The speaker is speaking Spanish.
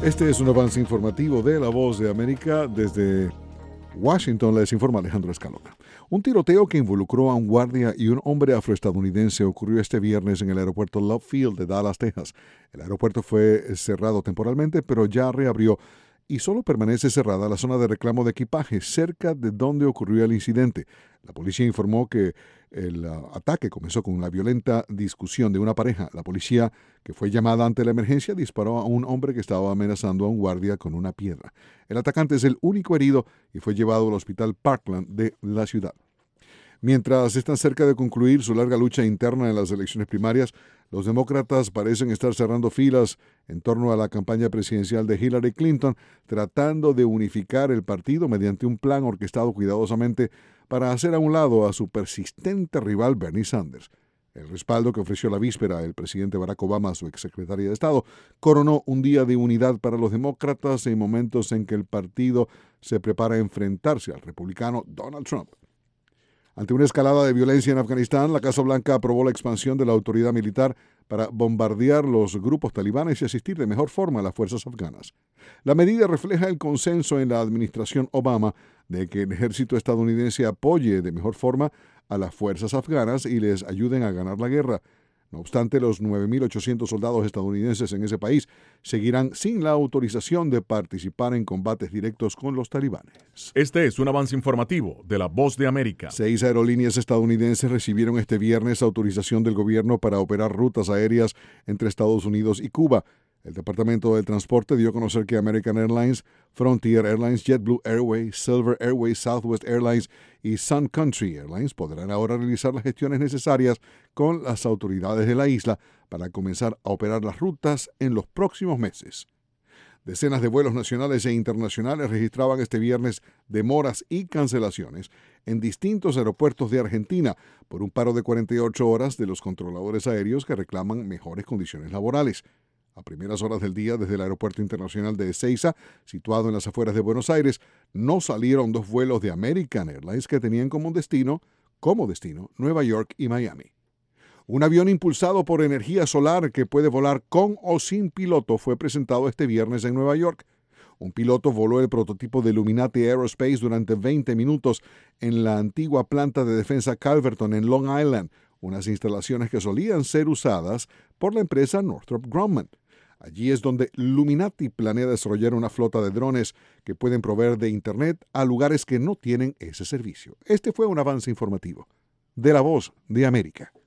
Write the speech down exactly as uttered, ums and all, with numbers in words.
Este es un avance informativo de La Voz de América. Desde Washington les informa Alejandro Escalona. Un tiroteo que involucró a un guardia y un hombre afroestadounidense ocurrió este viernes en el aeropuerto Love Field de Dallas, Texas. El aeropuerto fue cerrado temporalmente, pero ya reabrió y solo permanece cerrada la zona de reclamo de equipaje cerca de donde ocurrió el incidente. La policía informó que el uh, ataque comenzó con una violenta discusión de una pareja. La policía, que fue llamada ante la emergencia, disparó a un hombre que estaba amenazando a un guardia con una piedra. El atacante es el único herido y fue llevado al hospital Parkland de la ciudad. Mientras están cerca de concluir su larga lucha interna en las elecciones primarias, los demócratas parecen estar cerrando filas en torno a la campaña presidencial de Hillary Clinton, tratando de unificar el partido mediante un plan orquestado cuidadosamente para hacer a un lado a su persistente rival Bernie Sanders. El respaldo que ofreció la víspera el presidente Barack Obama a su exsecretaria de Estado coronó un día de unidad para los demócratas en momentos en que el partido se prepara a enfrentarse al republicano Donald Trump. Ante una escalada de violencia en Afganistán, la Casa Blanca aprobó la expansión de la autoridad militar para bombardear los grupos talibanes y asistir de mejor forma a las fuerzas afganas. La medida refleja el consenso en la administración Obama de que el ejército estadounidense apoye de mejor forma a las fuerzas afganas y les ayuden a ganar la guerra. No obstante, los nueve mil ochocientos soldados estadounidenses en ese país seguirán sin la autorización de participar en combates directos con los talibanes. Este es un avance informativo de La Voz de América. Seis aerolíneas estadounidenses recibieron este viernes autorización del gobierno para operar rutas aéreas entre Estados Unidos y Cuba. El Departamento del Transporte dio a conocer que American Airlines, Frontier Airlines, JetBlue Airways, Silver Airways, Southwest Airlines y Sun Country Airlines podrán ahora realizar las gestiones necesarias con las autoridades de la isla para comenzar a operar las rutas en los próximos meses. Decenas de vuelos nacionales e internacionales registraban este viernes demoras y cancelaciones en distintos aeropuertos de Argentina por un paro de cuarenta y ocho horas de los controladores aéreos que reclaman mejores condiciones laborales. A primeras horas del día, desde el Aeropuerto Internacional de Ezeiza, situado en las afueras de Buenos Aires, no salieron dos vuelos de American Airlines que tenían como destino, como destino Nueva York y Miami. Un avión impulsado por energía solar que puede volar con o sin piloto fue presentado este viernes en Nueva York. Un piloto voló el prototipo de Illuminati Aerospace durante veinte minutos en la antigua planta de defensa Calverton en Long Island, unas instalaciones que solían ser usadas por la empresa Northrop Grumman. Allí es donde Illuminati planea desarrollar una flota de drones que pueden proveer de Internet a lugares que no tienen ese servicio. Este fue un avance informativo de La Voz de América.